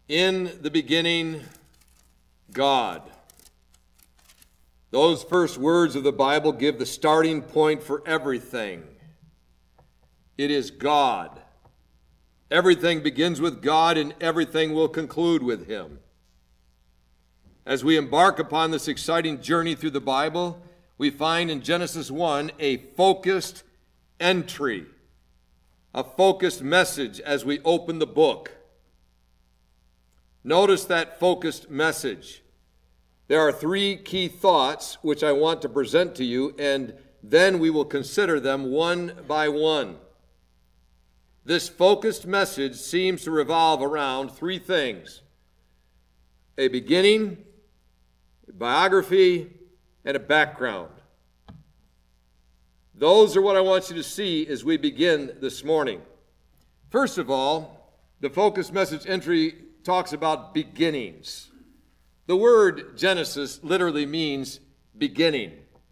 In the beginning, God. Those first words of the Bible give the starting point for everything. It is God. Everything begins with God, and everything will conclude with Him. As we embark upon this exciting journey through the Bible, we find in Genesis 1 a focused entry, a focused message as we open the book. Notice that focused message. There are three key thoughts which I want to present to you, and then we will consider them one by one. This focused message seems to revolve around three things: a beginning, a biography, and a background. Those are what I want you to see as we begin this morning. First of all, the focused message entry talks about beginnings. The word Genesis literally means beginning.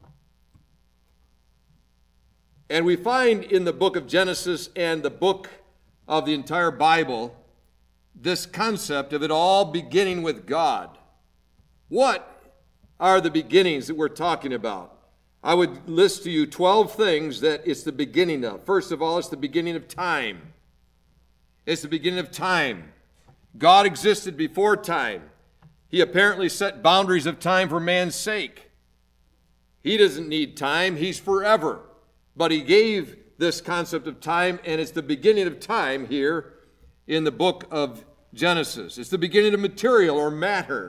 And we find in the book of Genesis and the book of the entire Bible this concept of it all beginning with God. What are the beginnings that we're talking about? I would list to you 12 things that it's the beginning of. First of all, it's the beginning of time. It's the beginning of time. God existed before time. He apparently set boundaries of time for man's sake. He doesn't need time. He's forever. But He gave this concept of time, and it's the beginning of time here in the book of Genesis. It's the beginning of material or matter.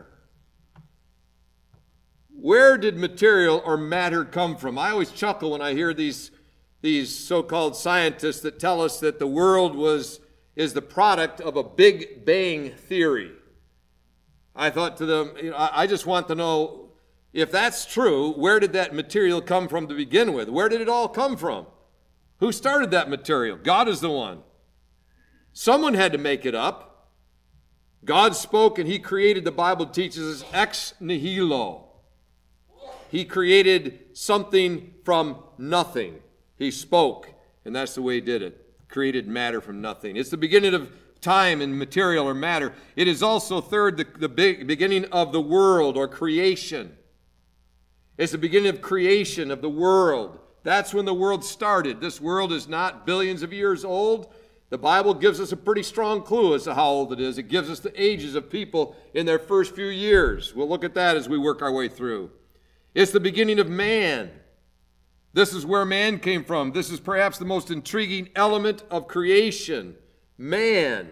Where did material or matter come from? I always chuckle when I hear these so-called scientists that tell us that the world is the product of a Big Bang theory. I thought to them, I just want to know, if that's true, where did that material come from to begin with? Where did it all come from? Who started that material? God is the one. Someone had to make it up. God spoke and He created, the Bible teaches us, ex nihilo. He created something from nothing. He spoke, and that's the way He did it. Created matter from nothing. It's the beginning of time and material or matter. It is also, third, the beginning of the world or creation. It's the beginning of creation of the world. That's when the world started. This world is not billions of years old. The Bible gives us a pretty strong clue as to how old it is. It gives us the ages of people in their first few years. We'll look at that as we work our way through. It's the beginning of man. This is where man came from. This is perhaps the most intriguing element of creation. Man.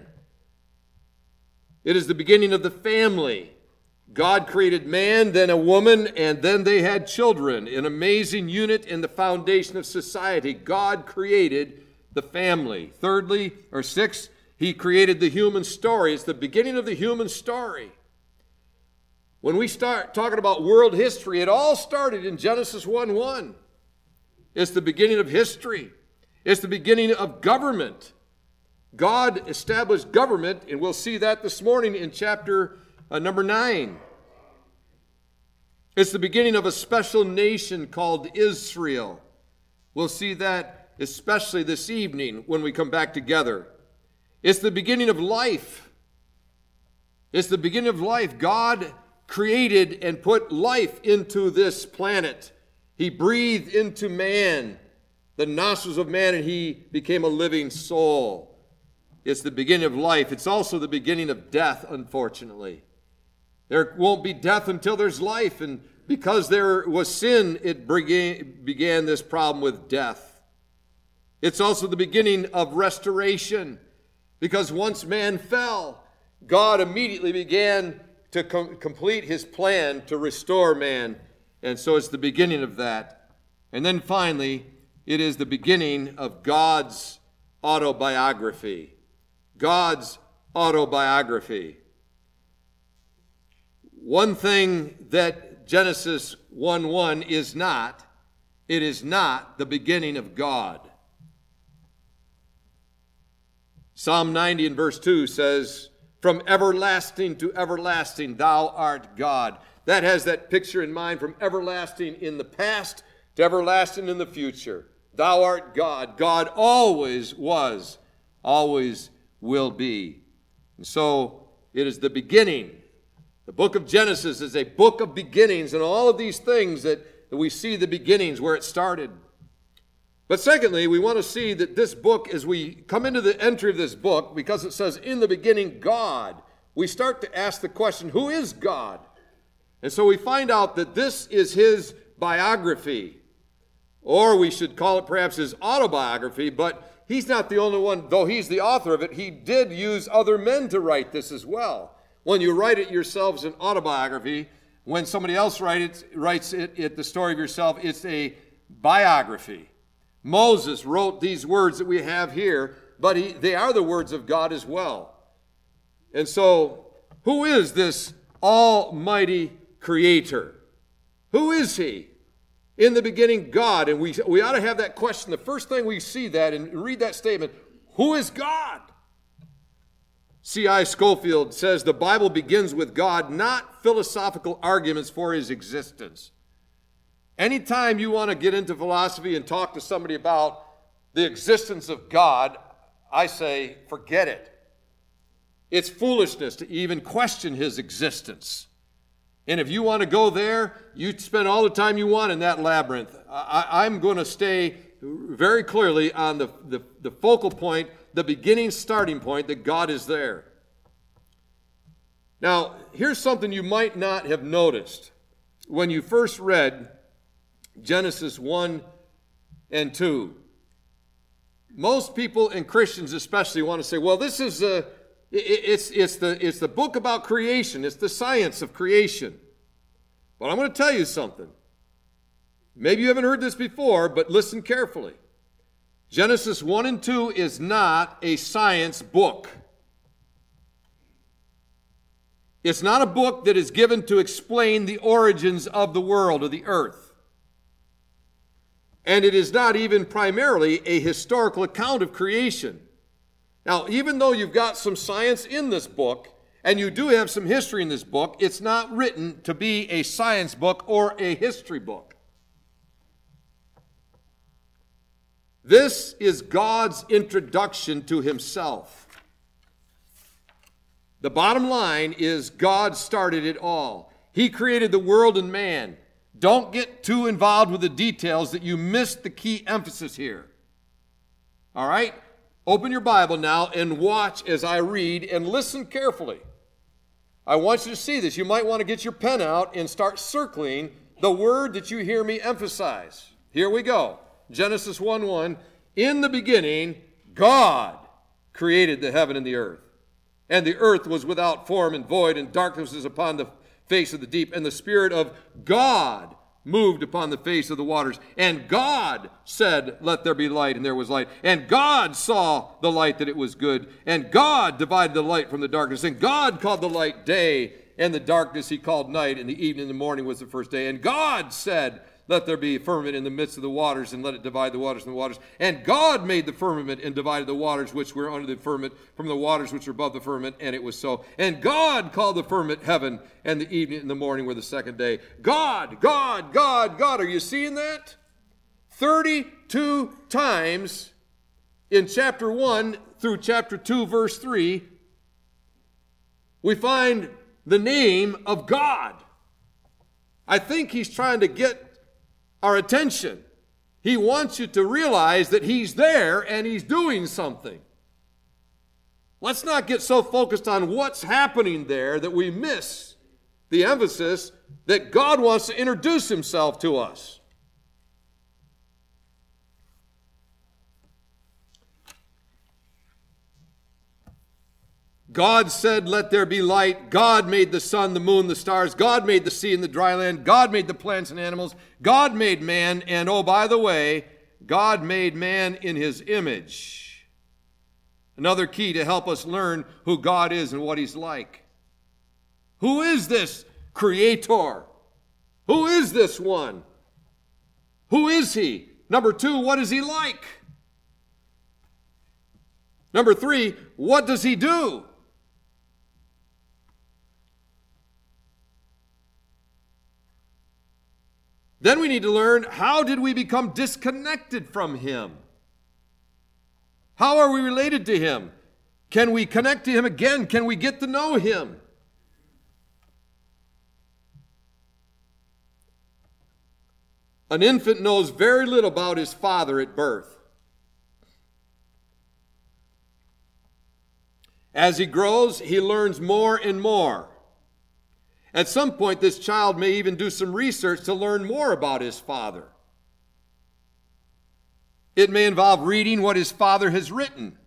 It is the beginning of the family. God created man, then a woman, and then they had children. An amazing unit in the foundation of society. God created the family. Thirdly, or sixth, He created the human story. It's the beginning of the human story. When we start talking about world history, it all started in Genesis 1:1. It's the beginning of history. It's the beginning of government. God established government, and we'll see that this morning in chapter number 9. It's the beginning of a special nation called Israel. We'll see that especially this evening when we come back together. It's the beginning of life. It's the beginning of life. God created and put life into this planet. He breathed into man, the nostrils of man, and he became a living soul. It's the beginning of life. It's also the beginning of death, unfortunately. There won't be death until there's life, and because there was sin, it began this problem with death. It's also the beginning of restoration, because once man fell, God immediately began to complete His plan to restore man. And so it's the beginning of that. And then finally, it is the beginning of God's autobiography. God's autobiography. One thing that Genesis 1:1 is not, it is not the beginning of God. Psalm 90 and verse 2 says, "From everlasting to everlasting, thou art God." That has that picture in mind, from everlasting in the past to everlasting in the future. Thou art God. God always was, always will be. And so It is the beginning. The book of Genesis is a book of beginnings, and all of these things that we see the beginnings where it started. But secondly, we want to see that this book, as we come into the entry of this book, because it says, in the beginning, God, we start to ask the question, who is God? And so we find out that this is his biography, or we should call it perhaps his autobiography, but he's not the only one. Though he's the author of it, he did use other men to write this as well. When you write it yourself as an autobiography, when somebody else writes it, the story of yourself, it's a biography. Moses wrote these words that we have here, but they are the words of God as well. And so, who is this almighty creator? Who is he? In the beginning, God. And we ought to have that question. The first thing we see that and read that statement, who is God? C.I. Scofield says the Bible begins with God, not philosophical arguments for his existence. Anytime you want to get into philosophy and talk to somebody about the existence of God, I say, forget it. It's foolishness to even question his existence. And if you want to go there, you spend all the time you want in that labyrinth. I'm going to stay very clearly on the focal point, the beginning starting point, that God is there. Now, here's something you might not have noticed when you first read Genesis 1 and 2. Most people, and Christians especially, want to say, well, this is it's the book about creation. It's the science of creation. But I'm going to tell you something. Maybe you haven't heard this before, but listen carefully. Genesis 1 and 2 is not a science book. It's not a book that is given to explain the origins of the world or the earth. And it is not even primarily a historical account of creation. Now, even though you've got some science in this book, and you do have some history in this book, it's not written to be a science book or a history book. This is God's introduction to himself. The bottom line is God started it all. He created the world and man. Don't get too involved with the details that you missed the key emphasis here. All right? Open your Bible now and watch as I read and listen carefully. I want you to see this. You might want to get your pen out and start circling the word that you hear me emphasize. Here we go. Genesis 1:1. In the beginning, God created the heaven and the earth. And the earth was without form and void, and darkness was upon the face of the deep, and the Spirit of God moved upon the face of the waters. And God said, let there be light, and there was light. And God saw the light that it was good. And God divided the light from the darkness. And God called the light day, and the darkness he called night, and the evening and the morning was the first day. And God said, let there be a firmament in the midst of the waters, and let it divide the waters from the waters. And God made the firmament and divided the waters which were under the firmament from the waters which were above the firmament, and it was so. And God called the firmament heaven, and the evening and the morning were the second day. God, God, God, God. Are you seeing that? 32 times in chapter 1 through chapter 2, verse 3, we find the name of God. I think he's trying to get our attention. He wants you to realize that he's there and he's doing something. Let's not get so focused on what's happening there that we miss the emphasis that God wants to introduce himself to us. God said, let there be light. God made the sun, the moon, the stars. God made the sea and the dry land. God made the plants and animals. God made man. And oh, by the way, God made man in his image. Another key to help us learn who God is and what he's like. Who is this creator? Who is this one? Who is he? Number 2, what is he like? Number 3, what does he do? Then we need to learn, how did we become disconnected from him? How are we related to him? Can we connect to him again? Can we get to know him? An infant knows very little about his father at birth. As he grows, he learns more and more. At some point, this child may even do some research to learn more about his father. It may involve reading what his father has written.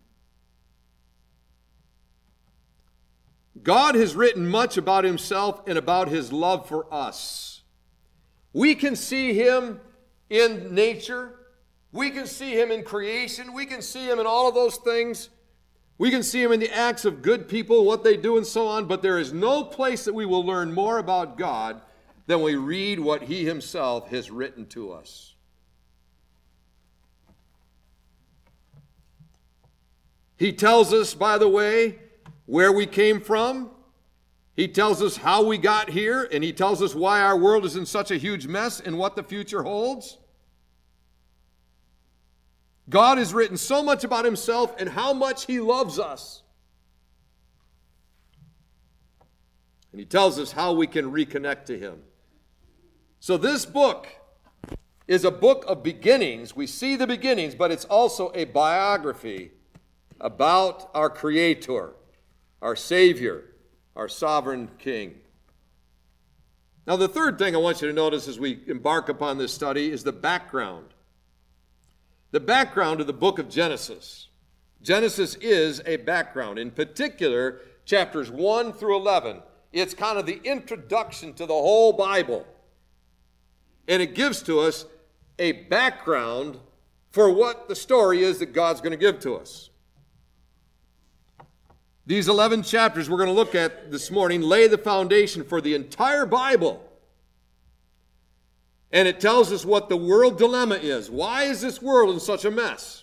God has written much about himself and about his love for us. We can see him in nature. We can see him in creation. We can see him in all of those things. We can see him in the acts of good people, what they do and so on, but there is no place that we will learn more about God than we read what he himself has written to us. He tells us, by the way, where we came from. He tells us how we got here, and he tells us why our world is in such a huge mess and what the future holds. God has written so much about himself and how much he loves us. And he tells us how we can reconnect to him. So this book is a book of beginnings. We see the beginnings, but it's also a biography about our Creator, our Savior, our sovereign King. Now, the third thing I want you to notice as we embark upon this study is the background. The background of the book of Genesis. Genesis is a background. In particular, chapters 1 through 11. It's kind of the introduction to the whole Bible. And it gives to us a background for what the story is that God's going to give to us. These 11 chapters we're going to look at this morning lay the foundation for the entire Bible. And it tells us what the world dilemma is. Why is this world in such a mess?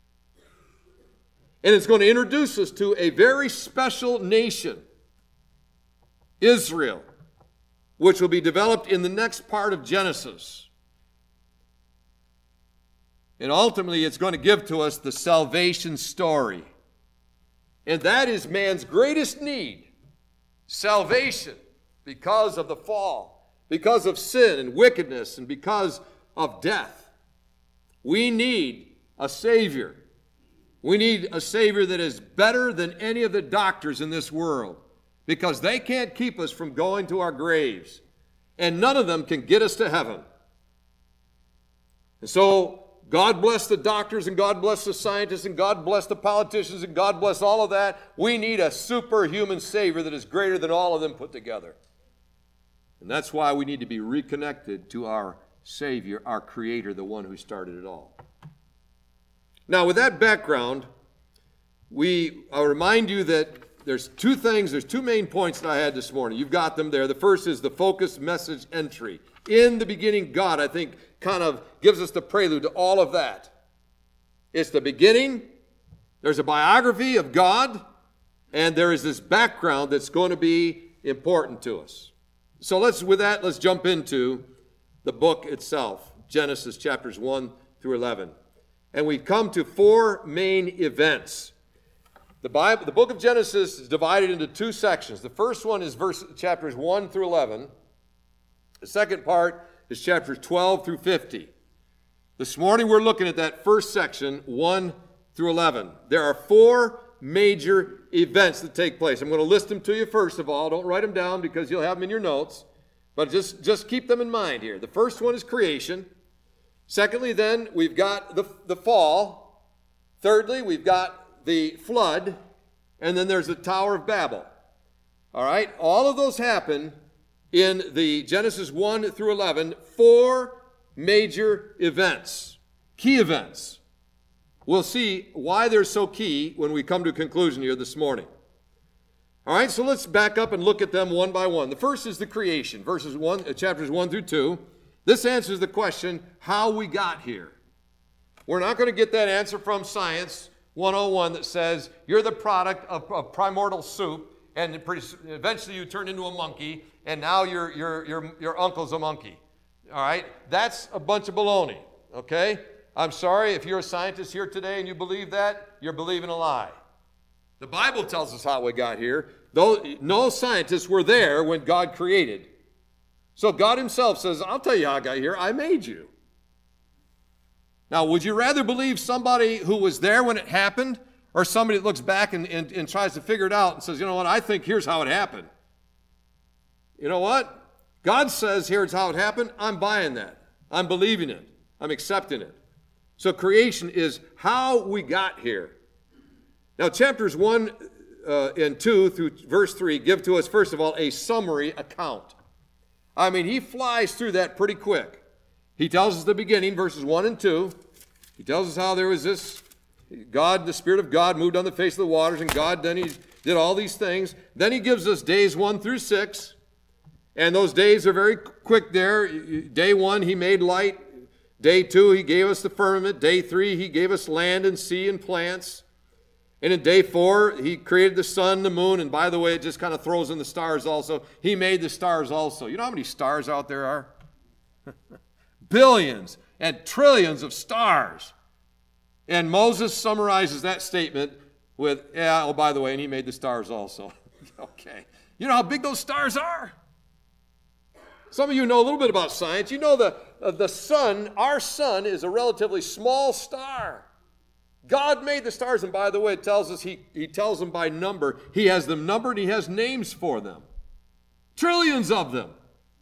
And it's going to introduce us to a very special nation, Israel, which will be developed in the next part of Genesis. And ultimately, it's going to give to us the salvation story. And that is man's greatest need, salvation, because of the fall. Because of sin and wickedness and because of death. We need a Savior. We need a Savior that is better than any of the doctors in this world, because they can't keep us from going to our graves, and none of them can get us to heaven. And so God bless the doctors, and God bless the scientists, and God bless the politicians, and God bless all of that. We need a superhuman Savior that is greater than all of them put together. And that's why we need to be reconnected to our Savior, our Creator, the one who started it all. Now, with that background, I'll remind you that there's two main points that I had this morning. You've got them there. The first is the focus message entry. In the beginning, God, I think, kind of gives us the prelude to all of that. It's the beginning. There's a biography of God, and there is this background that's going to be important to us. So let's jump into the book itself, Genesis chapters 1 through 11. And we come to four main events. The book of Genesis is divided into two sections. The first one is chapters 1 through 11. The second part is chapters 12 through 50. This morning we're looking at that first section, 1 through 11. There are four major events that take place. I'm going to list them to you first of all. Don't write them down because you'll have them in your notes. But just keep them in mind here. The first one is creation. Secondly, then, we've got the fall. Thirdly, we've got the flood. And then there's the Tower of Babel. All right? All of those happen in the Genesis 1 through 11. Four major events. Key events. We'll see why they're so key when we come to a conclusion here this morning. All right, so let's back up and look at them one by one. The first is the creation, chapters 1 through 2. This answers the question, how we got here. We're not going to get that answer from Science 101 that says you're the product of primordial soup, and eventually you turn into a monkey, and now your uncle's a monkey. All right, that's a bunch of baloney, okay? I'm sorry, if you're a scientist here today and you believe that, you're believing a lie. The Bible tells us how we got here. Though no scientists were there when God created. So God himself says, I'll tell you how I got here. I made you. Now, would you rather believe somebody who was there when it happened, or somebody that looks back and tries to figure it out and says, you know what, I think here's how it happened? You know what? God says here's how it happened. I'm buying that. I'm believing it. I'm accepting it. So creation is how we got here. Now, chapters 1 and 2 through verse 3 give to us, first of all, a summary account. I mean, he flies through that pretty quick. He tells us the beginning, verses 1 and 2. He tells us how there was this God, the Spirit of God moved on the face of the waters, and God then he did all these things. Then he gives us days 1 through 6, and those days are very quick there. Day 1, he made light. Day 2, he gave us the firmament. Day 3, he gave us land and sea and plants. And in day 4, he created the sun, the moon, and by the way, it just kind of throws in the stars also. He made the stars also. You know how many stars out there are? Billions and trillions of stars. And Moses summarizes that statement with, by the way, and he made the stars also. Okay. You know how big those stars are? Some of you know a little bit about science. You know the sun, our sun, is a relatively small star. God made the stars, and by the way, it tells us he tells them by number. He has them numbered, he has names for them. Trillions of them.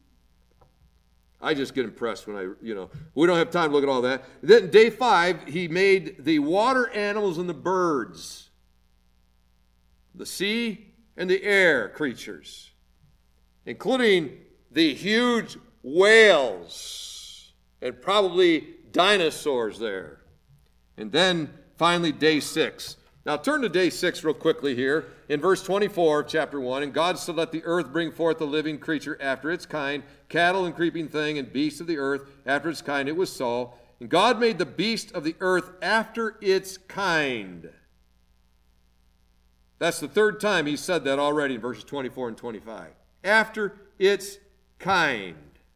I just get impressed when we don't have time to look at all that. Then day 5, he made the water animals and the birds, the sea and the air creatures, including the huge whales and probably dinosaurs there. And then finally day 6. Now turn to day 6 real quickly here. In verse 24 of chapter 1, and God said, let the earth bring forth a living creature after its kind, cattle and creeping thing and beasts of the earth after its kind. It was so. And God made the beast of the earth after its kind. That's the third time he said that already in verses 24 and 25. After its kind.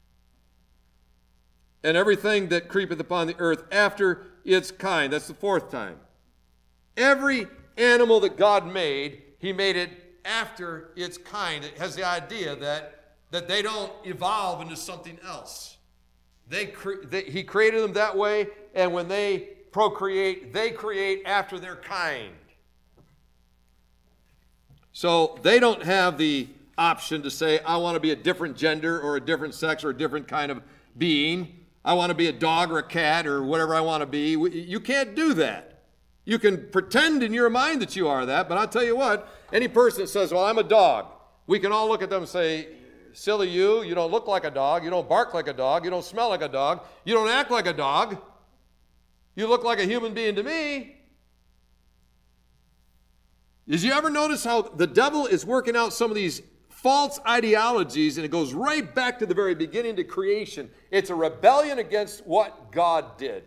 And everything that creepeth upon the earth after its kind. That's the fourth time. Every animal that God made, he made it after its kind. It has the idea that they don't evolve into something else. He created them that way, and when they procreate, they create after their kind. So they don't have the option to say, I want to be a different gender or a different sex or a different kind of being. I want to be a dog or a cat or whatever I want to be. You can't do that. You can pretend in your mind that you are that, but I'll tell you what, any person that says, well, I'm a dog, we can all look at them and say, silly you don't look like a dog, you don't bark like a dog, you don't smell like a dog, you don't act like a dog, you look like a human being to me. Did you ever notice how the devil is working out some of these false ideologies, and it goes right back to the very beginning to creation. It's a rebellion against what God did.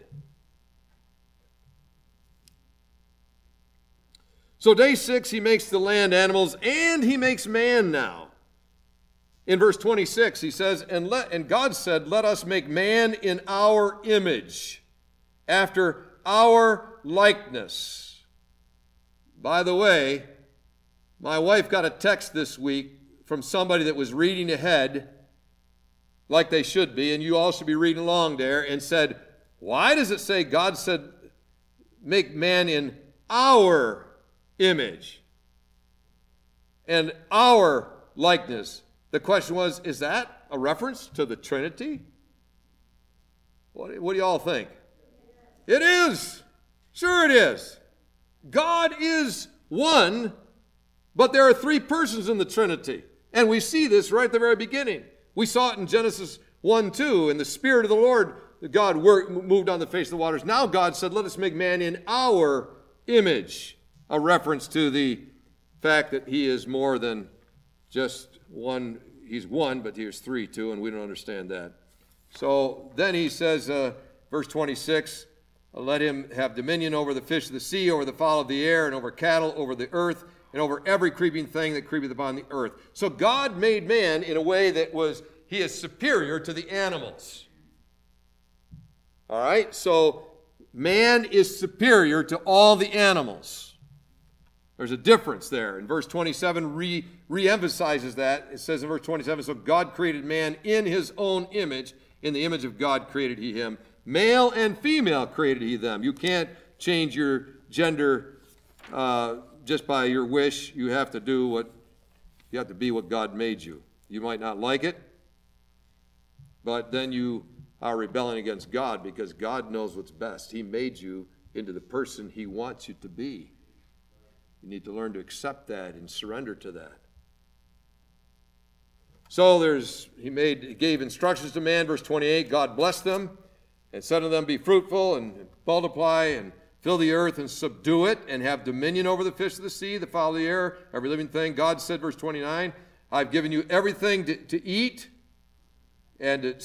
So day 6, he makes the land animals, and he makes man now. In verse 26, he says, and God said, let us make man in our image, after our likeness. By the way, my wife got a text this week from somebody that was reading ahead, like they should be, and you all should be reading along there, and said, why does it say God said, make man in our image and our likeness? The question was, is that a reference to the Trinity? What do you all think? It is. Sure it is. God is one, but there are 3 persons in the Trinity. And we see this right at the very beginning. We saw it in Genesis 1:2, and the Spirit of the Lord, God moved on the face of the waters. Now God said, let us make man in our image. A reference to the fact that he is more than just one. He's one, but here's 3 too, and we don't understand that. So then he says, verse 26, let him have dominion over the fish of the sea, over the fowl of the air, and over cattle, over the earth, and over every creeping thing that creepeth upon the earth. So God made man in a way that he is superior to the animals. All right, so man is superior to all the animals. There's a difference there. And verse 27 re-emphasizes that. It says in verse 27, so God created man in his own image. In the image of God created he him. Male and female created he them. You can't change your gender just by your wish. You have to be what God made you. You might not like it, but then you are rebelling against God because God knows what's best. He made you into the person he wants you to be. You need to learn to accept that and surrender to that. So he gave instructions to man, verse 28. God blessed them and said to them, be fruitful and multiply and fill the earth and subdue it and have dominion over the fish of the sea, the fowl of the air, every living thing. God said, verse 29, I've given you everything to eat and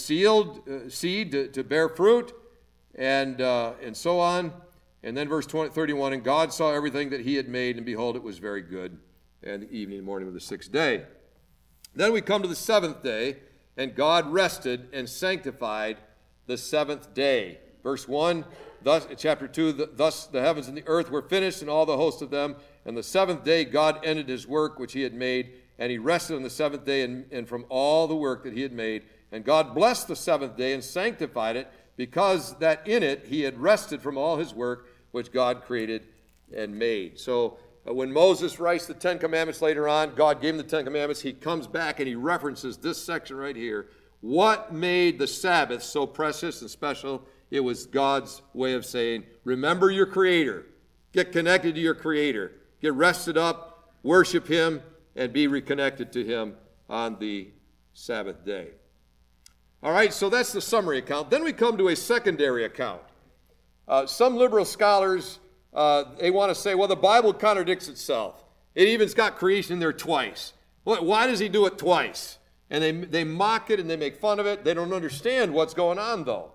seed to bear fruit and so on. And then verse 31, and God saw everything that he had made, and behold, it was very good. And the evening and morning of the sixth day. Then we come to the seventh day, and God rested and sanctified the seventh day. Verse 1, chapter 2, thus the heavens and the earth were finished, and all the host of them. And the seventh day God ended his work which he had made, and he rested on the seventh day and from all the work that he had made. And God blessed the seventh day and sanctified it, because that in it he had rested from all his work which God created and made. So when Moses writes the Ten Commandments later on, God gave him the Ten Commandments, he comes back and he references this section right here. What made the Sabbath so precious and special? It was God's way of saying, remember your Creator. Get connected to your Creator. Get rested up, worship him, and be reconnected to him on the Sabbath day. All right, so that's the summary account. Then we come to a secondary account. Some liberal scholars, they want to say, well, the Bible contradicts itself. It even's got creation in there twice. Why does he do it twice? And they mock it and they make fun of it. They don't understand what's going on, though.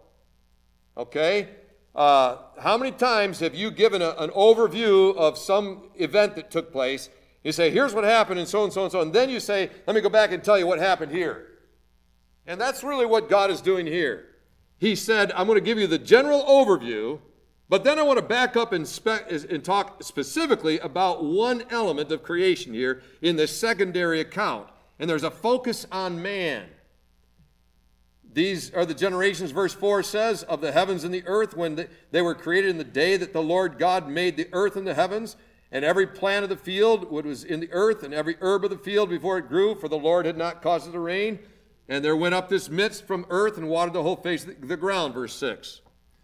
Okay? How many times have you given an overview of some event that took place? You say, here's what happened, and so and so and so. And then you say, let me go back and tell you what happened here. And that's really what God is doing here. He said, I'm going to give you the general overview, but then I want to back up and talk specifically about one element of creation here in this secondary account. And there's a focus on man. These are the generations, verse 4 says, of the heavens and the earth when they were created in the day that the Lord God made the earth and the heavens, and every plant of the field which was in the earth, and every herb of the field before it grew, for the Lord had not caused it to rain. And there went up this mist from earth and watered the whole face of the ground, verse 6.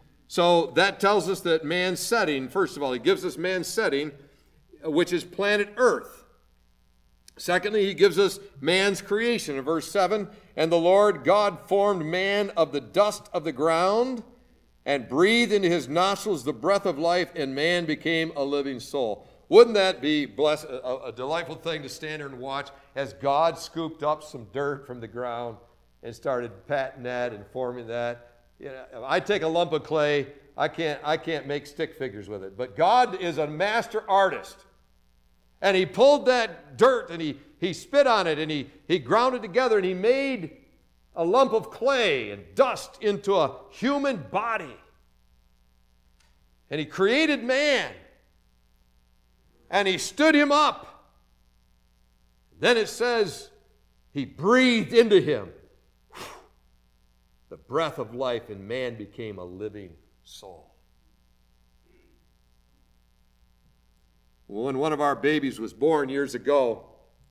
So that tells us that man's setting, first of all, he gives us man's setting, which is planet earth. Secondly, he gives us man's creation in verse 7. And the Lord God formed man of the dust of the ground and breathed into his nostrils the breath of life, and man became a living soul. Wouldn't that be a delightful thing to stand there and watch as God scooped up some dirt from the ground and started patting that and forming that? You know, if I take a lump of clay, I can't make stick figures with it. But God is a master artist. And he pulled that dirt and he spit on it and he ground it together and he made a lump of clay and dust into a human body. And he created man. And he stood him up. Then it says he breathed into him the breath of life, and man became a living soul. When one of our babies was born years ago,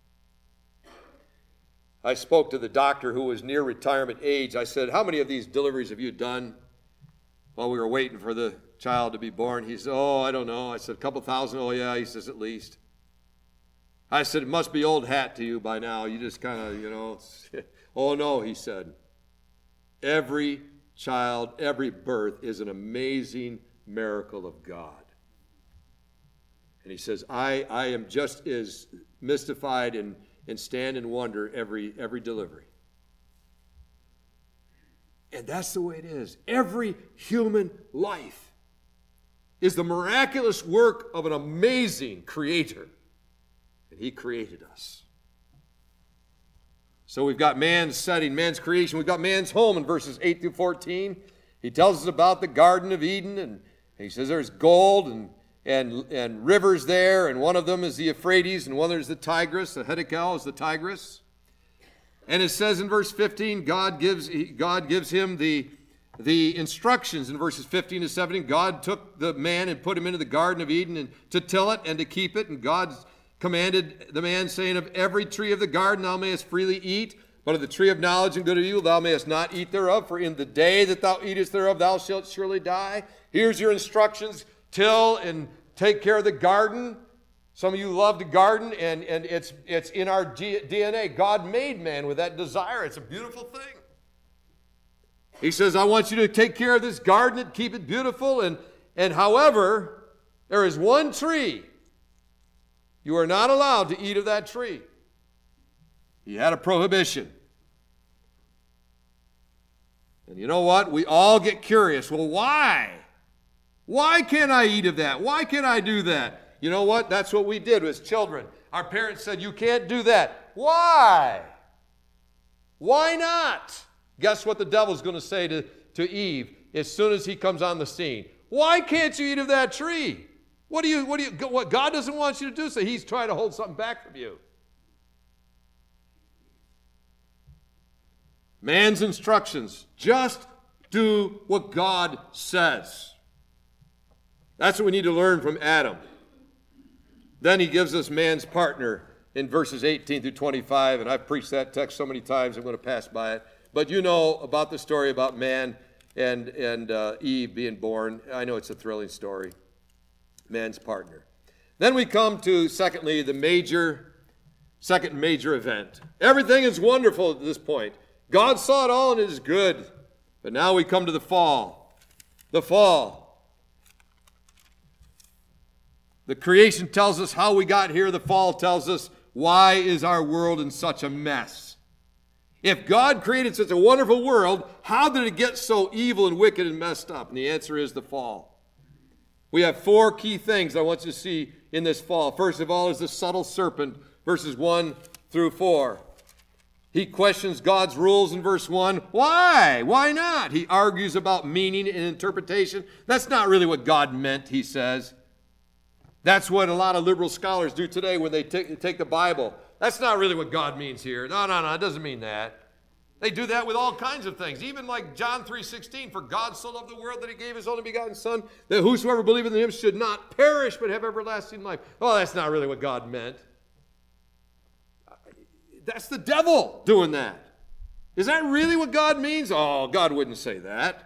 I spoke to the doctor who was near retirement age. I said, how many of these deliveries have you done while we were waiting for the child to be born? He said, oh, I don't know. I said, a couple thousand. Oh, yeah. He says, at least. I said, it must be old hat to you by now. You just kind of, Oh, no, he said. Every child, every birth is an amazing miracle of God. And he says, I am just as mystified and stand in wonder every delivery. And that's the way it is. Every human life is the miraculous work of an amazing creator. And he created us. So we've got man's setting, man's creation. We've got man's home in verses 8 through 14. He tells us about the Garden of Eden, and he says there's gold, and rivers there, and one of them is the Euphrates, and one is the Tigris. The Hiddekel is the Tigris. And it says in verse 15, God gives him the instructions in verses 15 to 17. God took the man and put him into the Garden of Eden and to till it and to keep it. And God commanded the man, saying, of every tree of the garden thou mayest freely eat, but of the tree of knowledge and good and evil thou mayest not eat thereof, for in the day that thou eatest thereof thou shalt surely die. Here's your instructions. Till and take care of the garden. Some of you love to garden, and it's in our DNA. God made man with that desire. It's a beautiful thing. He says, I want you to take care of this garden and keep it beautiful. And however, there is one tree. You are not allowed to eat of that tree. He had a prohibition. And you know what? We all get curious. Well, why? Why can't I eat of that? Why can't I do that? You know what? That's what we did as children. Our parents said, you can't do that. Why? Why not? Guess what the devil's going to say to Eve as soon as he comes on the scene? Why can't you eat of that tree? What God doesn't want you to do, so he's trying to hold something back from you. Man's instructions, just do what God says. That's what we need to learn from Adam. Then he gives us man's partner in verses 18 through 25, and I've preached that text so many times I'm going to pass by it. But you know about the story about man and Eve being born. I know it's a thrilling story. Man's partner. Then we come to, secondly, the second major event. Everything is wonderful at this point. God saw it all and it is good. But now we come to the fall. The fall. The creation tells us how we got here. The fall tells us why is our world in such a mess. If God created such a wonderful world, how did it get so evil and wicked and messed up? And the answer is the fall. We have four key things I want you to see in this fall. First of all is the subtle serpent, verses 1 through 4. He questions God's rules in verse 1. Why? Why not? He argues about meaning and interpretation. That's not really what God meant, he says. That's what a lot of liberal scholars do today when they take the Bible. That's not really what God means here. No, it doesn't mean that. They do that with all kinds of things. Even like John 3:16, for God so loved the world that he gave his only begotten Son, that whosoever believeth in him should not perish but have everlasting life. Oh, that's not really what God meant. That's the devil doing that. Is that really what God means? Oh, God wouldn't say that.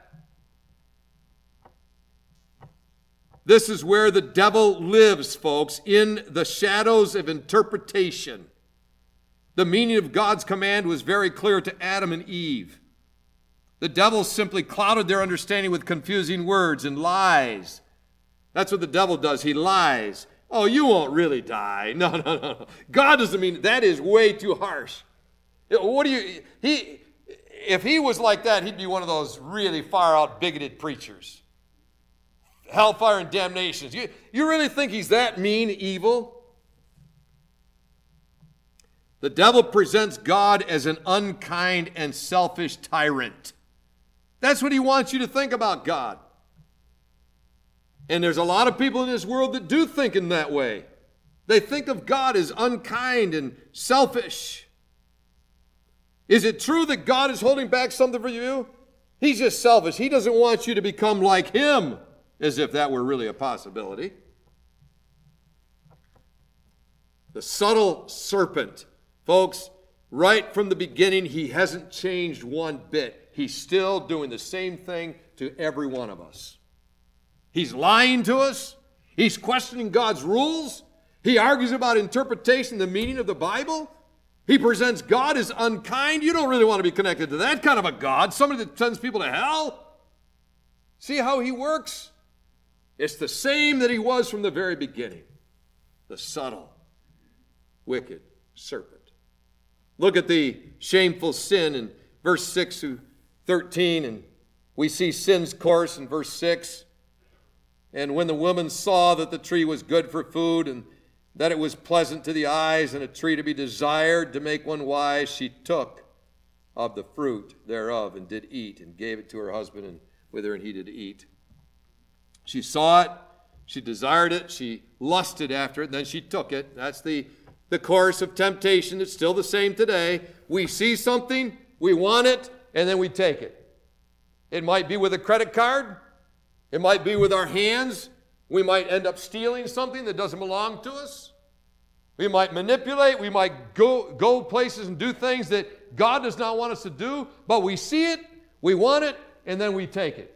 This is where the devil lives, folks, in the shadows of interpretation. The meaning of God's command was very clear to Adam and Eve. The devil simply clouded their understanding with confusing words and lies. That's what the devil does. He lies. Oh, you won't really die. No. God doesn't mean that. Is way too harsh. If he was like that, he'd be one of those really far out bigoted preachers. Hellfire and damnation. You really think he's that mean, evil? The devil presents God as an unkind and selfish tyrant. That's what he wants you to think about God. And there's a lot of people in this world that do think in that way. They think of God as unkind and selfish. Is it true that God is holding back something for you? He's just selfish. He doesn't want you to become like him, as if that were really a possibility. The subtle serpent. Folks, right from the beginning, he hasn't changed one bit. He's still doing the same thing to every one of us. He's lying to us. He's questioning God's rules. He argues about interpretation, the meaning of the Bible. He presents God as unkind. You don't really want to be connected to that kind of a God, somebody that sends people to hell. See how he works? It's the same that he was from the very beginning. The subtle, wicked serpent. Look at the shameful sin in verse 6 through 13, and we see sin's course in verse 6. And when the woman saw that the tree was good for food, and that it was pleasant to the eyes, and a tree to be desired to make one wise, she took of the fruit thereof, and did eat, and gave it to her husband, and with her, and he did eat. She saw it, She desired it, she lusted after it, and then she took it. That's the course of temptation. It's still the same today. We see something, we want it, and then we take it. It might be with a credit card. It might be with our hands. We might end up stealing something that doesn't belong to us. We might manipulate. We might go places and do things that God does not want us to do, but we see it, we want it, and then we take it.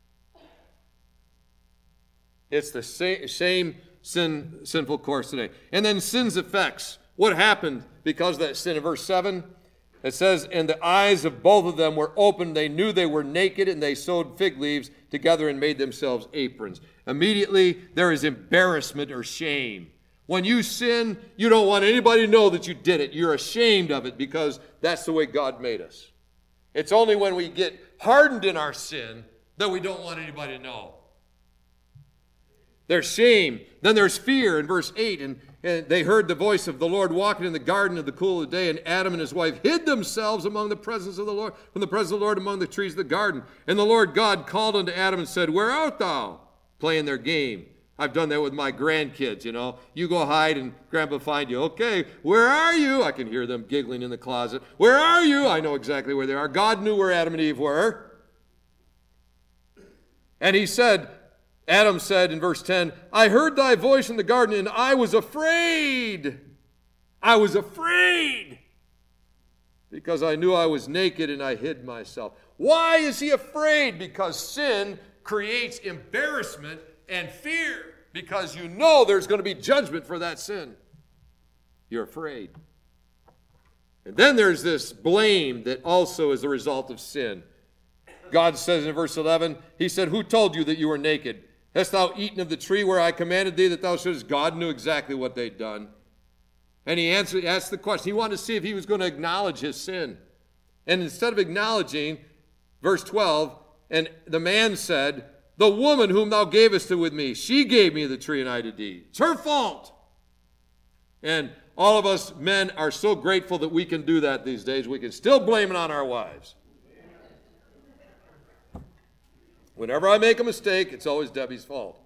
It's the same sinful course today. And then sin's effects. What happened because of that sin? In verse 7, it says, and the eyes of both of them were opened. They knew they were naked, and they sewed fig leaves together and made themselves aprons. Immediately, there is embarrassment or shame. When you sin, you don't want anybody to know that you did it. You're ashamed of it because that's the way God made us. It's only when we get hardened in our sin that we don't want anybody to know. There's shame. Then there's fear in verse 8. And they heard the voice of the Lord walking in the garden in the cool of the day, and Adam and his wife hid themselves among the presence of the Lord, from the presence of the Lord among the trees of the garden. And the Lord God called unto Adam and said, where art thou? Playing their game. I've done that with my grandkids, you know. You go hide and Grandpa find you. Okay, where are you? I can hear them giggling in the closet. Where are you? I know exactly where they are. God knew where Adam and Eve were. And he said, Adam said in verse 10, I heard thy voice in the garden, and I was afraid. I was afraid because I knew I was naked and I hid myself. Why is he afraid? Because sin creates embarrassment and fear, because you know there's going to be judgment for that sin. You're afraid. And then there's this blame that also is the result of sin. God says in verse 11, he said, who told you that you were naked? Hast thou eaten of the tree where I commanded thee that thou shouldest? God knew exactly what they'd done. And he asked the question. He wanted to see if he was going to acknowledge his sin. And instead of acknowledging, verse 12, and the man said, the woman whom thou gavest to with me, she gave me the tree and I did eat. It's her fault. And all of us men are so grateful that we can do that these days. We can still blame it on our wives. Whenever I make a mistake, it's always Debbie's fault.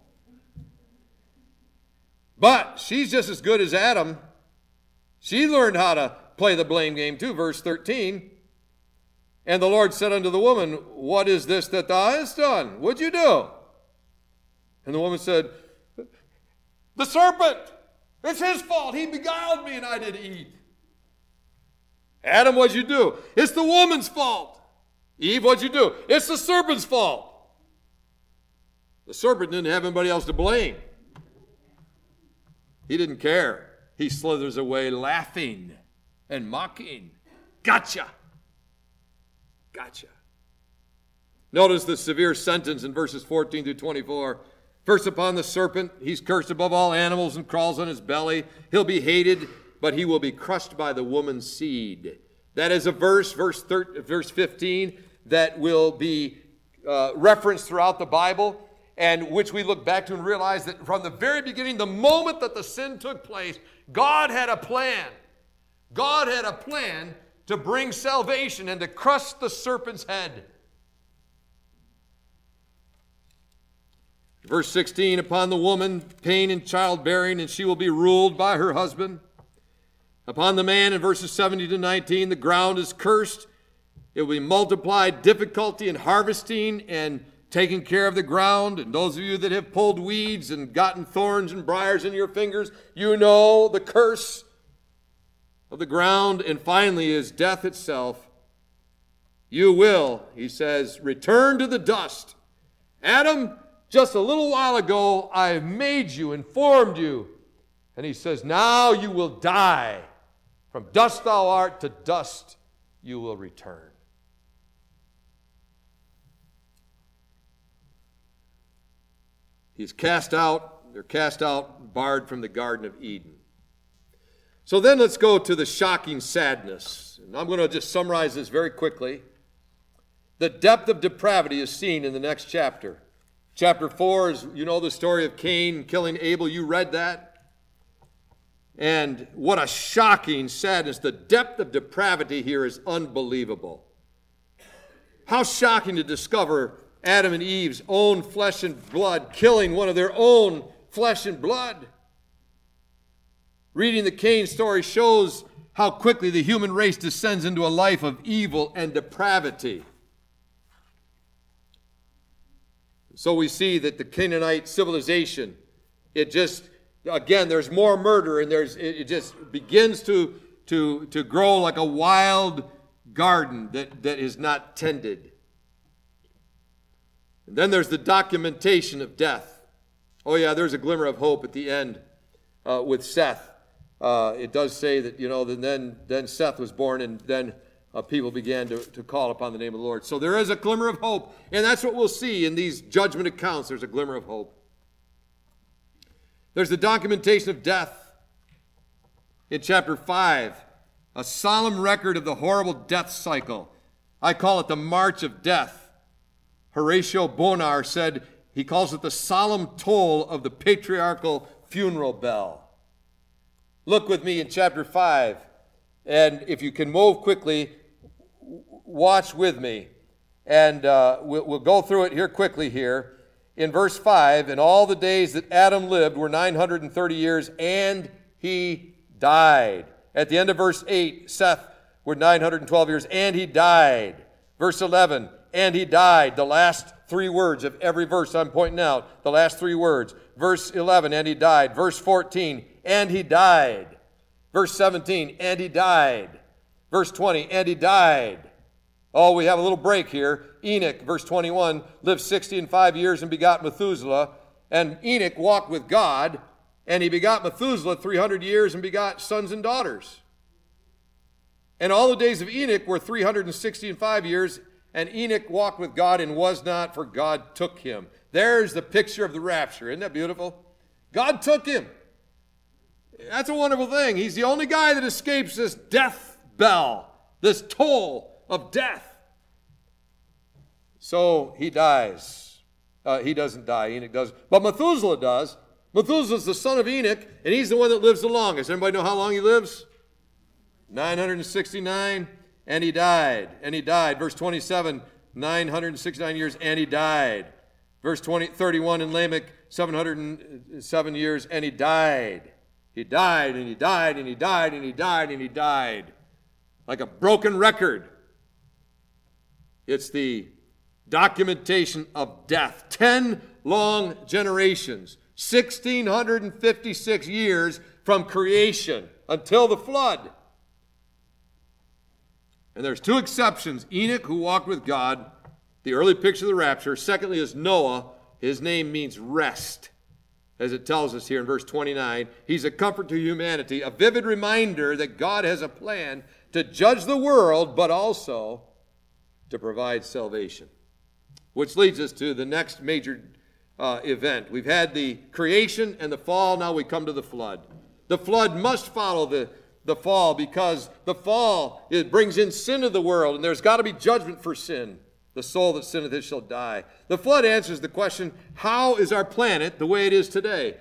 But she's just as good as Adam. She learned how to play the blame game too. Verse 13. And the Lord said unto the woman, what is this that thou hast done? What'd you do? And the woman said, the serpent. It's his fault. He beguiled me and I did eat. Adam, what'd you do? It's the woman's fault. Eve, what'd you do? It's the serpent's fault. The serpent didn't have anybody else to blame. He didn't care. He slithers away laughing and mocking. Gotcha. Gotcha. Notice the severe sentence in verses 14 through 24. First upon the serpent, he's cursed above all animals and crawls on his belly. He'll be hated, but he will be crushed by the woman's seed. That is a verse 15, that will be referenced throughout the Bible, and which we look back to and realize that from the very beginning, the moment that the sin took place, God had a plan. God had a plan to bring salvation and to crush the serpent's head. Verse 16, upon the woman, pain in childbearing, and she will be ruled by her husband. Upon the man, in verses 17 to 19, the ground is cursed. It will be multiplied difficulty in harvesting and taking care of the ground. And those of you that have pulled weeds and gotten thorns and briars in your fingers, you know the curse of the ground. And finally is death itself. You will, he says, return to the dust. Adam, just a little while ago, I made you and formed you. And he says, now you will die. From dust thou art, to dust you will return. He's cast out, they're cast out, barred from the Garden of Eden. So then let's go to the shocking sadness. And I'm going to just summarize this very quickly. The depth of depravity is seen in the next chapter. Chapter 4 is, you know, the story of Cain killing Abel. You read that. And what a shocking sadness. The depth of depravity here is unbelievable. How shocking to discover Adam and Eve's own flesh and blood, killing one of their own flesh and blood. Reading the Cain story shows how quickly the human race descends into a life of evil and depravity. So we see that the Canaanite civilization, again, there's more murder, and it just begins to grow like a wild garden that is not tended. And then there's the documentation of death. Oh yeah, there's a glimmer of hope at the end with Seth. It does say that, then Seth was born, and then people began to call upon the name of the Lord. So there is a glimmer of hope, and that's what we'll see in these judgment accounts. There's a glimmer of hope. There's the documentation of death in chapter 5, a solemn record of the horrible death cycle. I call it the march of death. Horatio Bonar said he calls it the solemn toll of the patriarchal funeral bell. Look with me in chapter 5, and if you can move quickly, watch with me, and we'll go through it here quickly here. In verse 5, and all the days that Adam lived were 930 years, and he died. At the end of verse 8, Seth were 912 years, and he died. Verse 11, and he died. The last three words of every verse I'm pointing out, the last three words. Verse 11, and he died. Verse 14, and he died. Verse 17, and he died. Verse 20, and he died. Oh, we have a little break here. Enoch, verse 21, lived 65 years and begot Methuselah. And Enoch walked with God, and he begot Methuselah 300 years and begot sons and daughters. And all the days of Enoch were 365 years, and Enoch walked with God and was not, for God took him. There's the picture of the rapture. Isn't that beautiful? God took him. That's a wonderful thing. He's the only guy that escapes this death bell, this toll of death. So he dies. He doesn't die. Enoch does. But Methuselah does. Methuselah's the son of Enoch, and he's the one that lives the longest. Everybody know how long he lives? 969, and he died. And he died. Verse 27, 969 years, and he died. Verse 31 in Lamech, 707 years, and he died. He died, and he died, and he died, and he died, and he died. Like a broken record. It's the documentation of death. 10 long generations. 1,656 years from creation until the flood. And there's two exceptions. Enoch, who walked with God, the early picture of the rapture. Secondly is Noah. His name means rest, as it tells us here in verse 29. He's a comfort to humanity, a vivid reminder that God has a plan to judge the world, but also to provide salvation. Which leads us to the next major event. We've had the creation and the fall. Now we come to the flood. The flood must follow the fall, because the fall, it brings in sin to the world, and there's got to be judgment for sin. The soul that sinneth, it shall die. The flood answers the question, how is our planet the way it is today?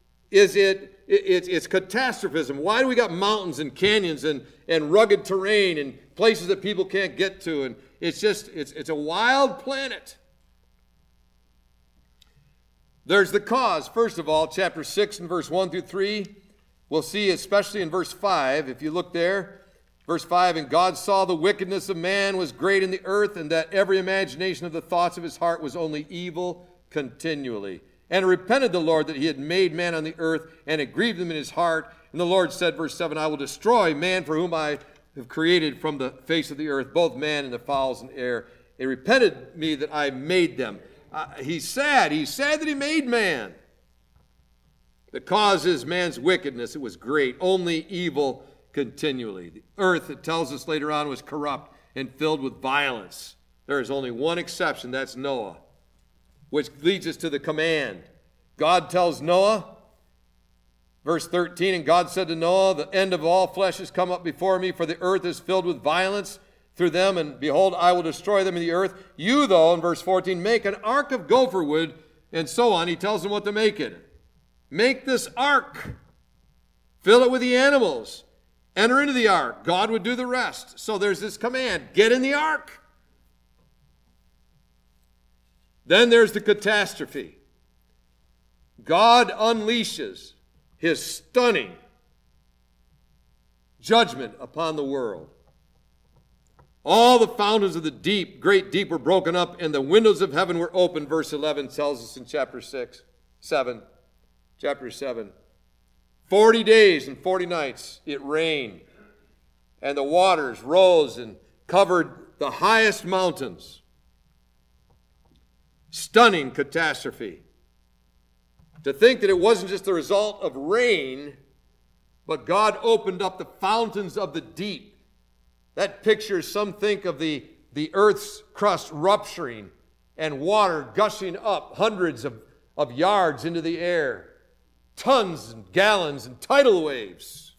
It's catastrophism. Why do we got mountains and canyons and rugged terrain and places that people can't get to? And it's a wild planet. There's the cause. First of all, chapter 6 and verse 1 through 3. We'll see, especially in verse 5, if you look there, verse 5, and God saw the wickedness of man was great in the earth, and that every imagination of the thoughts of his heart was only evil continually. And repented the Lord that he had made man on the earth, and it grieved him in his heart. And the Lord said, verse 7, I will destroy man for whom I have created from the face of the earth, both man and the fowls in the air. It repented me that I made them. He's sad. He's sad that he made man. The cause is man's wickedness. It was great. Only evil continually. The earth, it tells us later on, was corrupt and filled with violence. There is only one exception. That's Noah. Which leads us to the command. God tells Noah, verse 13, and God said to Noah, the end of all flesh has come up before me, for the earth is filled with violence through them, and behold, I will destroy them in the earth. You, though, in verse 14, make an ark of gopher wood, and so on. He tells them what to make it. Make this ark. Fill it with the animals. Enter into the ark. God would do the rest. So there's this command. Get in the ark. Then there's the catastrophe. God unleashes his stunning judgment upon the world. All the fountains of the deep, great deep, were broken up, and the windows of heaven were opened, verse 11 tells us in chapter 7. 40 days and 40 nights it rained, and the waters rose and covered the highest mountains. Stunning catastrophe. To think that it wasn't just the result of rain, but God opened up the fountains of the deep. That picture, some think of the earth's crust rupturing and water gushing up hundreds of yards into the air. Tons and gallons and tidal waves.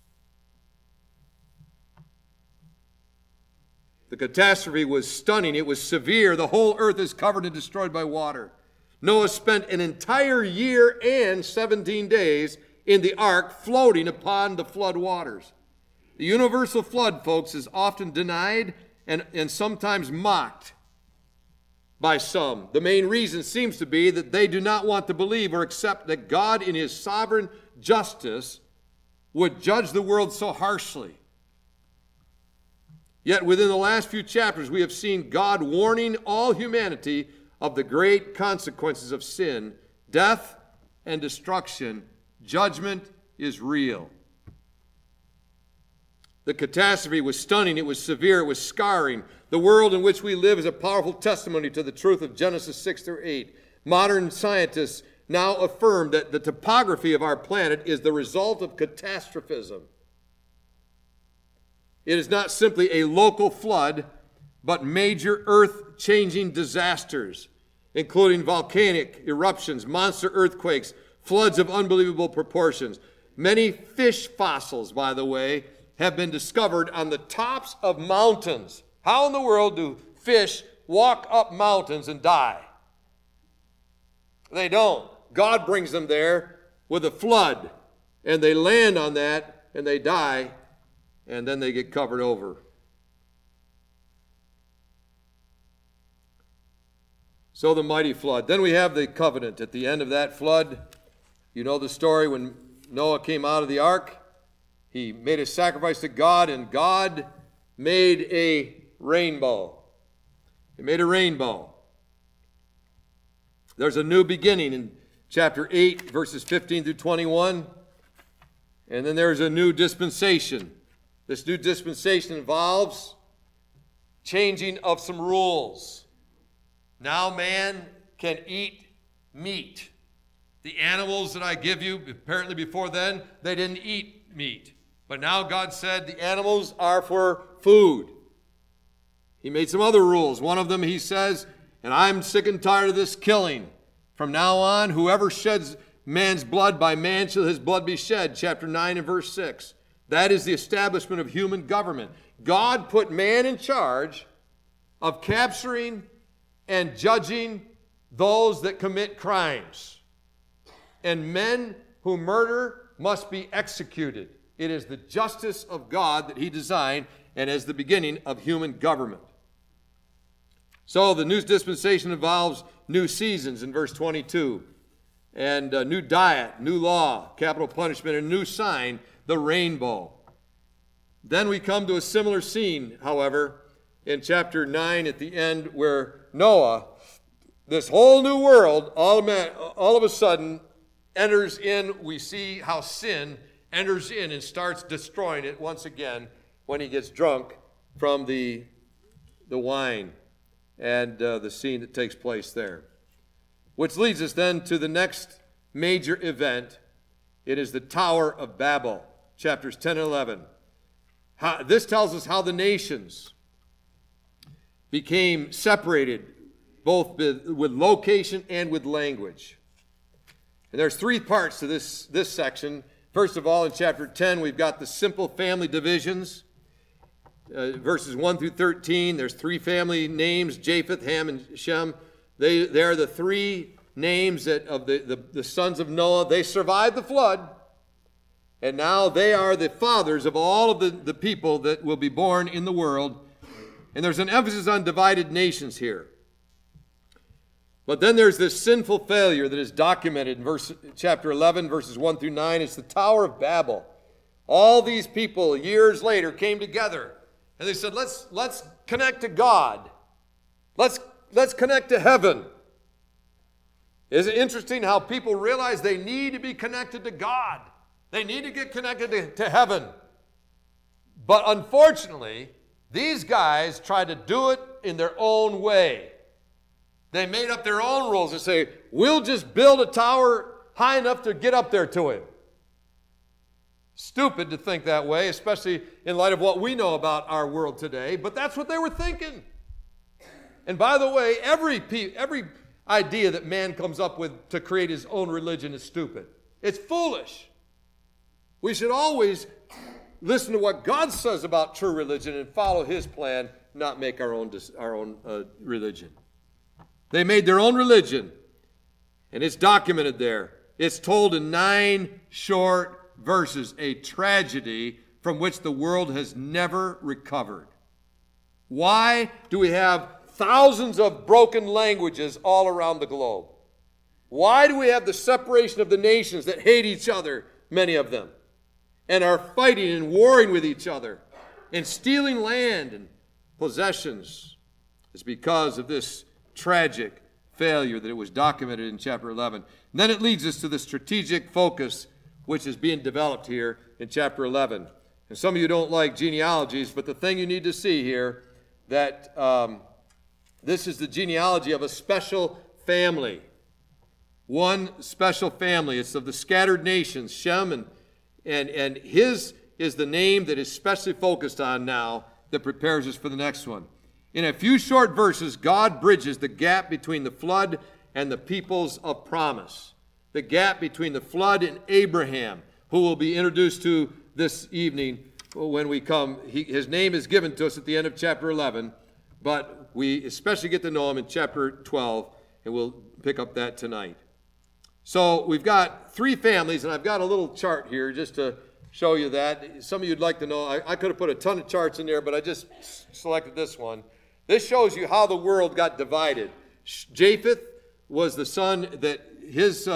The catastrophe was stunning. It was severe. The whole earth is covered and destroyed by water. Noah spent an entire year and 17 days in the ark floating upon the flood waters. The universal flood, folks, is often denied and sometimes mocked by some. The main reason seems to be that they do not want to believe or accept that God in his sovereign justice would judge the world so harshly. Yet within the last few chapters, we have seen God warning all humanity of the great consequences of sin, death and destruction. Judgment is real. The catastrophe was stunning, it was severe, it was scarring. The world in which we live is a powerful testimony to the truth of Genesis 6-8. Modern scientists now affirm that the topography of our planet is the result of catastrophism. It is not simply a local flood, but major earth-changing disasters, including volcanic eruptions, monster earthquakes, floods of unbelievable proportions. Many fish fossils, by the way, have been discovered on the tops of mountains. How in the world do fish walk up mountains and die? They don't. God brings them there with a flood, and they land on that, and they die, and then they get covered over. So the mighty flood. Then we have the covenant. At the end of that flood, you know the story when Noah came out of the ark. He made a sacrifice to God, and God made a rainbow. He made a rainbow. There's a new beginning in chapter 8, verses 15 through 21. And then there's a new dispensation. This new dispensation involves changing of some rules. Now man can eat meat. The animals that I give you, apparently before then, they didn't eat meat. But now God said the animals are for food. He made some other rules. One of them he says, and I'm sick and tired of this killing. From now on, whoever sheds man's blood, by man shall his blood be shed. Chapter 9 and verse 6. That is the establishment of human government. God put man in charge of capturing and judging those that commit crimes. And men who murder must be executed. It is the justice of God that he designed and as the beginning of human government. So the new dispensation involves new seasons in verse 22, and a new diet, new law, capital punishment, and a new sign, the rainbow. Then we come to a similar scene, however, in chapter 9 at the end, where Noah, this whole new world, all of a sudden enters in. We see how sin enters in and starts destroying it once again when he gets drunk from the wine and the scene that takes place there. Which leads us then to the next major event. It is the Tower of Babel, chapters 10 and 11. This tells us how the nations became separated, both with location and with language. And there's three parts to this section. First of all, in chapter 10, we've got the simple family divisions. Verses 1 through 13, there's three family names, Japheth, Ham, and Shem. They are the three names of the sons of Noah. They survived the flood, and now they are the fathers of all of the people that will be born in the world. And there's an emphasis on divided nations here. But then there's this sinful failure that is documented in chapter 11, verses 1 through 9. It's the Tower of Babel. All these people years later came together and they said, let's connect to God. Let's connect to heaven. Isn't it interesting how people realize they need to be connected to God? They need to get connected to heaven. But unfortunately, these guys tried to do it in their own way. They made up their own rules and say, we'll just build a tower high enough to get up there to him. Stupid to think that way, especially in light of what we know about our world today, but that's what they were thinking. And by the way, every idea that man comes up with to create his own religion is stupid. It's foolish. We should always listen to what God says about true religion and follow his plan, not make our own religion. They made their own religion, and it's documented there. It's told in 9 short verses, a tragedy from which the world has never recovered. Why do we have thousands of broken languages all around the globe? Why do we have the separation of the nations that hate each other, many of them, and are fighting and warring with each other and stealing land and possessions? It's because of this tragic failure that it was documented in chapter 11. And then it leads us to the strategic focus which is being developed here in chapter 11. And some of you don't like genealogies, but the thing you need to see here, that this is the genealogy of a special family. One special family. It's of the scattered nations, Shem, and his is the name that is specially focused on now that prepares us for the next one. In a few short verses, God bridges the gap between the flood and the peoples of promise. The gap between the flood and Abraham, who will be introduced to this evening when we come. His name is given to us at the end of chapter 11, but we especially get to know him in chapter 12, and we'll pick up that tonight. So we've got 3 families, and I've got a little chart here just to show you that. Some of you would like to know. I could have put a ton of charts in there, but I just selected this one. This shows you how the world got divided. Japheth was the son that his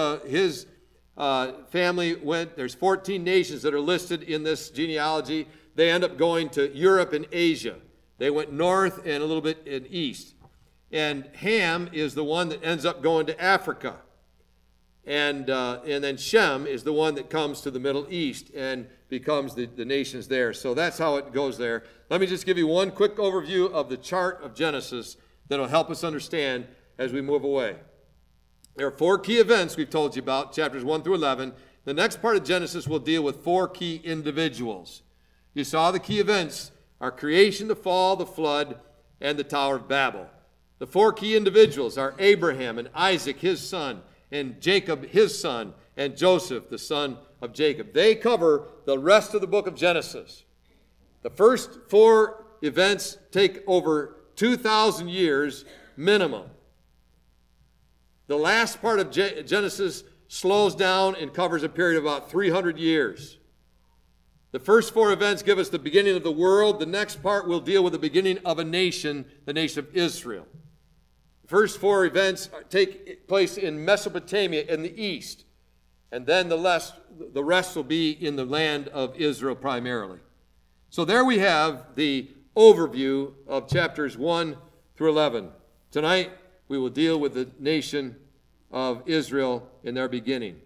family went. There's 14 nations that are listed in this genealogy. They end up going to Europe and Asia. They went north and a little bit in east. And Ham is the one that ends up going to Africa. And then Shem is the one that comes to the Middle East and becomes the nations there. So that's how it goes there. Let me just give you one quick overview of the chart of Genesis that will help us understand as we move away. There are 4 key events we've told you about, chapters 1 through 11. The next part of Genesis will deal with 4 key individuals. You saw the key events are creation, the fall, the flood, and the Tower of Babel. The 4 key individuals are Abraham and Isaac, his son, and Jacob, his son, and Joseph, the son of Jacob. They cover the rest of the book of Genesis. The first 4 events take over 2,000 years minimum. The last part of Genesis slows down and covers a period of about 300 years. The first 4 events give us the beginning of the world. The next part will deal with the beginning of a nation, the nation of Israel. The first 4 events take place in Mesopotamia in the east, and then the rest will be in the land of Israel primarily. So there we have the overview of chapters 1 through 11. Tonight, we will deal with the nation of Israel in their beginning.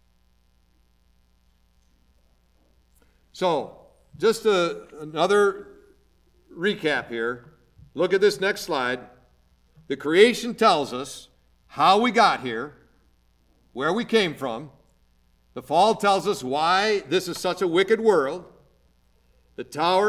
So, just another recap here. Look at this next slide. The creation tells us how we got here, where we came from. The fall tells us why this is such a wicked world. The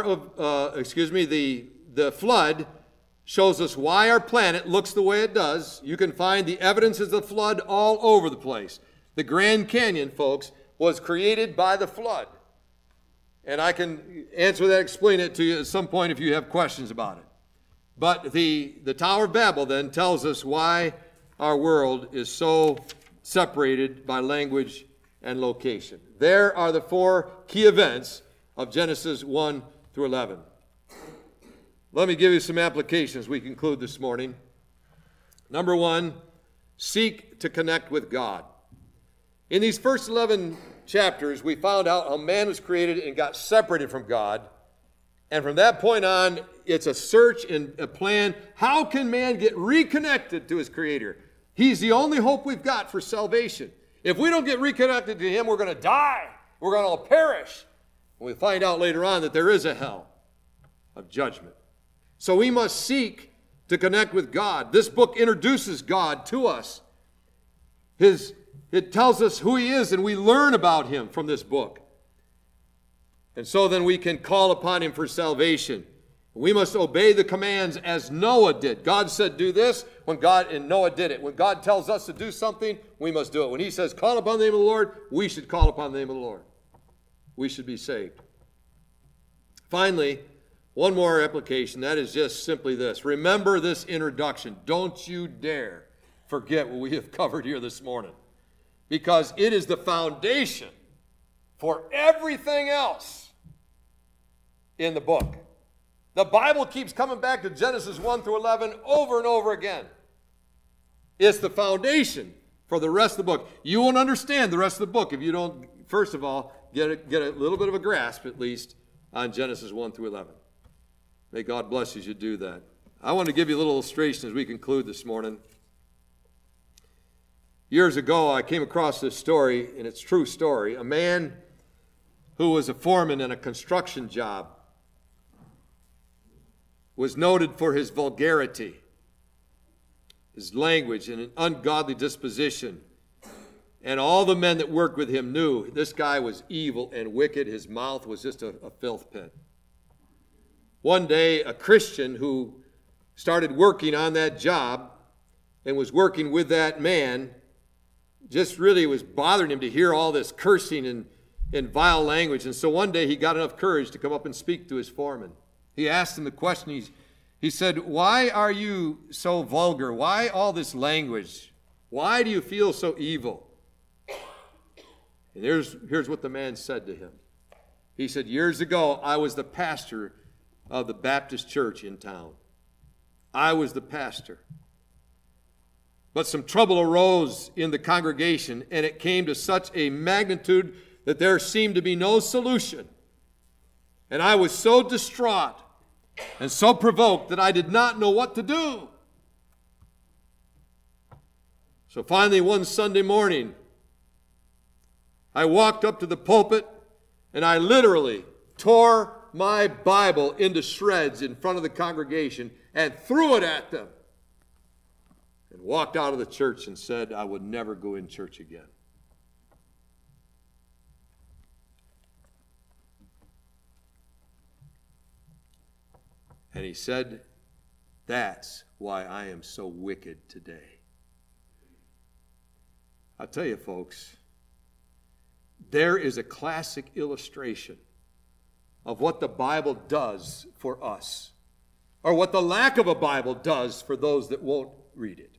the flood shows us why our planet looks the way it does. You can find the evidences of the flood all over the place. The Grand Canyon, folks, was created by the flood. And I can answer that, explain it to you at some point if you have questions about it. But the Tower of Babel then tells us why our world is so separated by language and location. There are the 4 key events of Genesis 1 through 11. Let me give you some applications we conclude this morning. Number 1, Seek to connect with God. In these first 11 chapters, we found out how man was created and got separated from God. And from that point on, it's a search and a plan. How can man get reconnected to his Creator? He's the only hope we've got for salvation. If we don't get reconnected to Him, we're going to die. We're going to perish. And we find out later on that there is a hell of judgment. So we must seek to connect with God. This book introduces God to us. It tells us who He is, and we learn about Him from this book. And so then we can call upon Him for salvation. We must obey the commands as Noah did. God said, do this, and Noah did it. When God tells us to do something, we must do it. When He says, call upon the name of the Lord, we should call upon the name of the Lord. We should be saved. Finally, one more application. That is just simply this. Remember this introduction. Don't you dare forget what we have covered here this morning, because it is the foundation for everything else in the book. The Bible keeps coming back to Genesis 1 through 11 over and over again. It's the foundation for the rest of the book. You won't understand the rest of the book if you don't, first of all, get a little bit of a grasp, at least, on Genesis 1 through 11. May God bless you as you do that. I want to give you a little illustration as we conclude this morning. Years ago, I came across this story, and it's a true story. A man who was a foreman in a construction job was noted for his vulgarity, his language, and an ungodly disposition. And all the men that worked with him knew this guy was evil and wicked. His mouth was just a filth pit. One day, a Christian who started working on that job and was working with that man just really was bothering him to hear all this cursing and vile language. And so one day he got enough courage to come up and speak to his foreman. He asked him the question. He said, why are you so vulgar? Why all this language? Why do you feel so evil? And here's what the man said to him. He said, years ago, I was the pastor of the Baptist church in town. I was the pastor. But some trouble arose in the congregation, and it came to such a magnitude that there seemed to be no solution. And I was so distraught and so provoked that I did not know what to do. So finally, one Sunday morning, I walked up to the pulpit and I literally tore my Bible into shreds in front of the congregation and threw it at them. And walked out of the church and said I would never go in church again. And he said, that's why I am so wicked today. I'll tell you, folks, there is a classic illustration of what the Bible does for us, or what the lack of a Bible does for those that won't read it.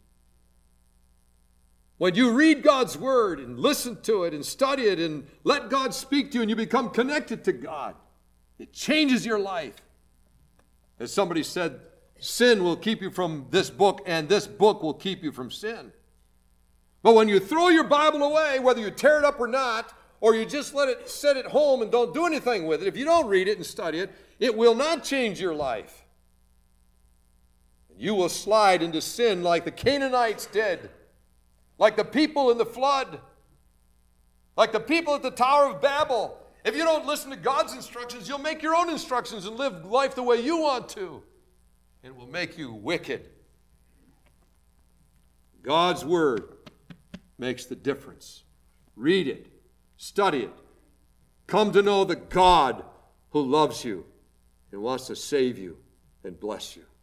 When you read God's Word and listen to it and study it and let God speak to you and you become connected to God, it changes your life. As somebody said, sin will keep you from this book, and this book will keep you from sin. But when you throw your Bible away, whether you tear it up or not, or you just let it sit at home and don't do anything with it, if you don't read it and study it, it will not change your life. You will slide into sin like the Canaanites did, like the people in the flood, like the people at the Tower of Babel. If you don't listen to God's instructions, you'll make your own instructions and live life the way you want to. It will make you wicked. God's Word makes the difference. Read it. Study it. Come to know the God who loves you and wants to save you and bless you.